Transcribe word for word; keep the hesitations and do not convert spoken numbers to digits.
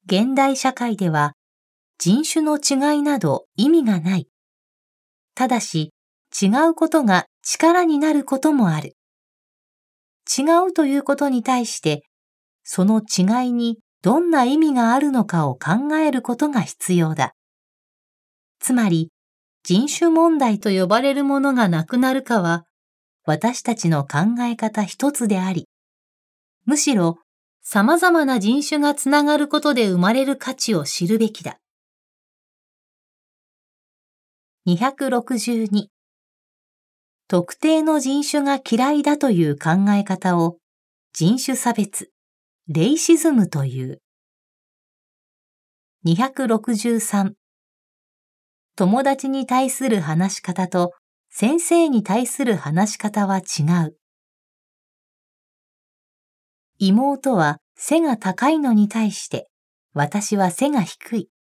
現代社会では人種の違いなど意味がない。ただし、違うことが力になることもある。違うということに対して、その違いにどんな意味があるのかを考えることが必要だ。つまり、人種問題と呼ばれるものがなくなるかは、私たちの考え方一つであり、むしろ様々な人種がつながることで生まれる価値を知るべきだ。にひゃくろくじゅうに、特定の人種が嫌いだという考え方を人種差別、レイシズムという。にひゃくろくじゅうさん、友達に対する話し方と先生に対する話し方は違う。妹は背が高いのに対して、私は背が低い。